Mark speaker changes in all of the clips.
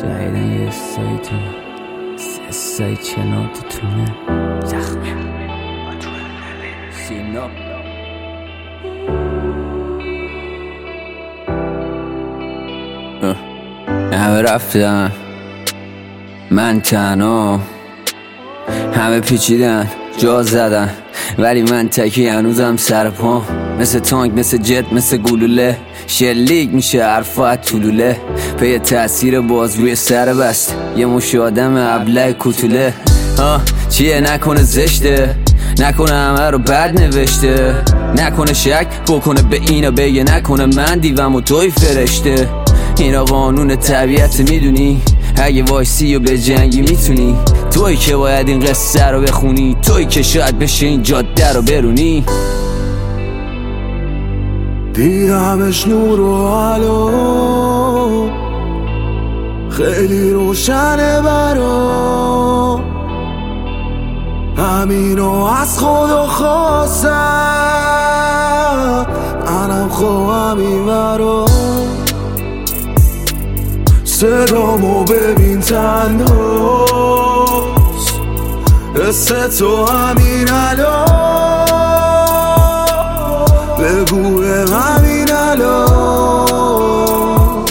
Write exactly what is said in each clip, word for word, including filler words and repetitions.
Speaker 1: جدیدن یه سایتون سه سای چنار تو تونه زخمی سینا همه رفتن من تنها، همه پیچیدن جا زدن ولی من تکی هنوزم سر پا، مثل تانک مثل جت مثل گلوله شلیک میشه حرفات طولوله پی تأثیر باز روی سر بست یه مش آدم ابله کتوله. ها چیه نکنه زشته، نکنه همه رو بد نوشته، نکنه شک بکنه به اینا بگه نکنه من دیوم و توی فرشته. اینا قانون طبیعت میدونی، اگه وایسی و به جنگی میتونی، توی که باید این قصه رو بخونی، توی که شاید بشه این جاده رو برونی.
Speaker 2: دیدمش نور و حالا خیلی روشنه برا، همینو از خدا خواستم منم خواهم این برا. صدامو ببین تنهاست، حس تو همین الان، بگو همین الان.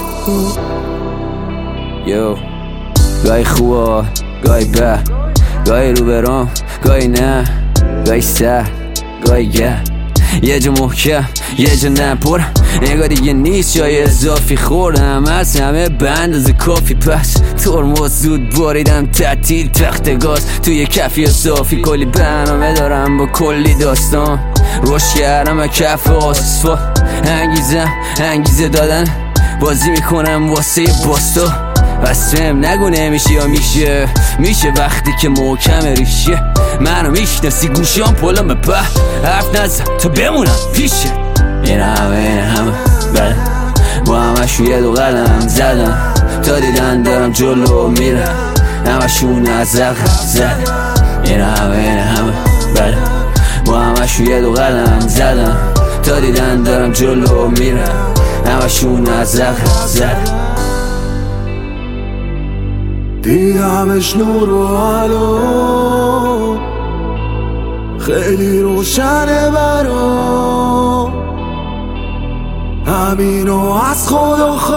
Speaker 1: یو گاهی خوبه گاهی به، گاهی رو برام گاهی نه، گاهی سر گاهی گر، یه جا محکم یه جا نپرم، نگاه دیگه نیست جای اضافی خوردم از همه بند از کافی، پس ترمز زود باریدم تعطیل تخت گاز توی کفی صافی، کلی برنامه دارم با کلی داستان، روش کردم و کف آسفال، انگیزم انگیزه دادن بازی میکنم واسه باستا، بس فهم نگو نمیشه یا میشه، میشه وقتی که محکم ریشه، منو میشناسی گوشام پلم به حرف نزن تا بمونم پیشه. این همه این همه بله با همشو یه دو قدم زدم تا دیدن دارم جلو میرم، همشون از زخم زدم. این همه این همه بله با همشو یه دو قدم زدم تا دیدن دارم جلو میرم، همشون از زخم زدم.
Speaker 2: دیدمش نور و حالا خیلی روشنه برا، همینو از خدا